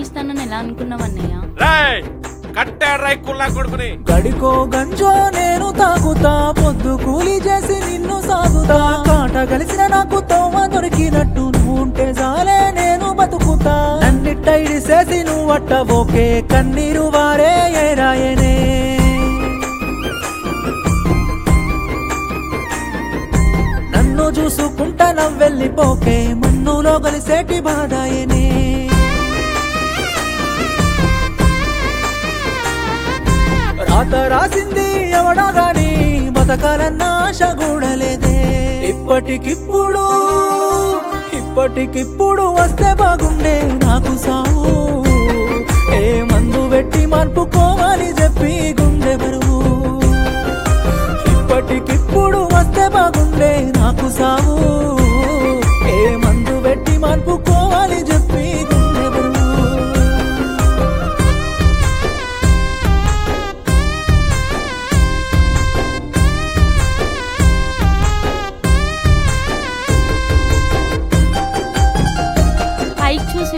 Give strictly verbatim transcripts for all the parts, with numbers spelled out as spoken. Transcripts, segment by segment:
ప్రేమిస్తానని ఎలా అనుకున్నావన్నయ్య? గడికో గంజో నేను తాగుతా, పొద్దు కూలి చేసి నిన్ను సాగుతా, కాట కలిసిన నాకు తోమ దొరికినట్టు నువ్వు ఉంటే చాలే నేను బతుకుతా. నన్నిట్ట ఇడిసేసి నువ్వు అట్టబోకే కన్నీరు వారే ఏరాయనే. నన్ను చూసుకుంటా నవ్వెళ్ళిపోకే మన్నులో కలిసేటి బాధాయనే. రాత రాసింది ఎవడా గాని బతకాలన్న ఆశ కూడలేదే. ఇప్పటికిప్పుడు ఇప్పటికిప్పుడు వస్తే బాగుండే నాకు సావు, ఏ మందు పెట్టి మార్పుకోవాలి చెప్పి గుండె బరువు. ఇప్పటికిప్పుడు వస్తే బాగుండే నాకు సావు, ఏ మందు పెట్టి మార్పుకోవాలి చెప్పి గుండె బరువు. పైకి చూసి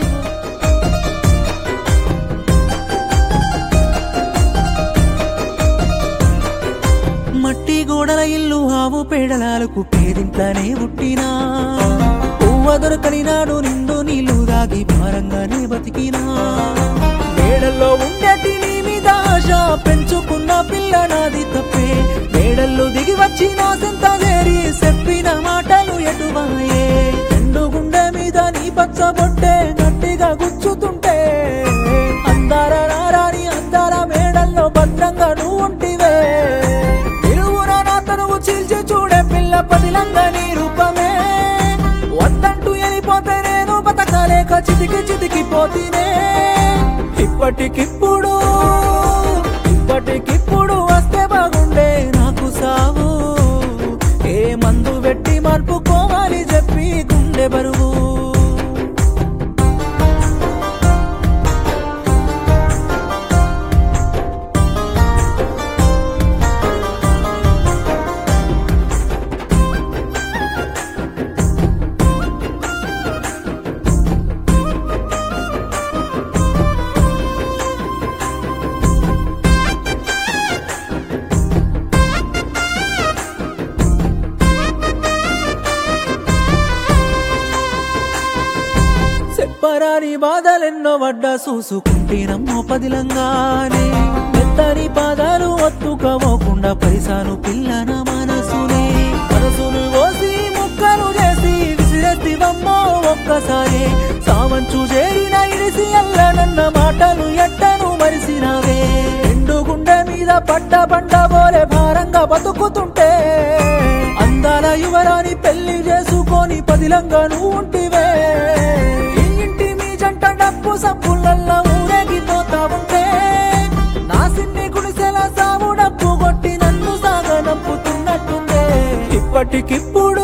మట్టి గోడల ఇల్లు ఆవు పేడలాలకు పేదింట్లనే పుట్టినా, పువ్వ దొరకని నాడు నిండు నీళ్లు దాగి భారంగానే బతికినా. మేడల్లో ఉండేటి నీ మీద ఆశ పెంచుకున్న పిల్ల నాది తప్పే. మేడల్లో దిగి వచ్చి నా సెంత చేరి చెప్పిన మాటలు ఎటువాయే. రెండు గుండె మీద నీ పచ్చబొట్టే గట్టిగా గుచ్చుతుంటే, అందార నారాని అందార మేడల్లో భద్రంగా నువ్వు ఉంటివే. చీల్చి చూడే పిల్ల పదిలంగా నీ రూపమే. వద్దంటూ వెళ్ళిపోతే నేను బతకాలేక చితికి చితికిపోతీనే. ఇప్పటికిప్పుడు ఇప్పటికిప్పుడు వస్తే బాగుండే నాకు సావు, ఏ మందు పెట్టి మార్పుకోవాలి చెప్పి గుండె బరువు. చెప్పరాని బాధలెన్నో వడ్డా చూసుకుంటేనమ్మో పదిలంగానే. మెత్తని పాదాలు ఒత్తుకోకుండా పరిసాను పిల్లన మనసునే. మనసును కోసి ముక్కలు చేసి విసిరెత్తివమ్మో ఒక్కసారి. సావంచు చేరిన ఇడిసి అల్లనన్న మాటలు ఎట్టను మరిసినావే. రెండు గుండె మీద పట్ట పండ బోలే భారంగా బతుకుతుంటే, అందాల యువరాని పెళ్లి చేసుకొని పదిలంగా నువ్వు ఉంటివే. సబ్బులల్లా ఊరేగిపోతా ఉంటే, నా సిన్ని గుడిసెల సావు డప్పు కొట్టి నన్ను సాగనంపుతున్నట్టుందే. ఇప్పటికిప్పుడు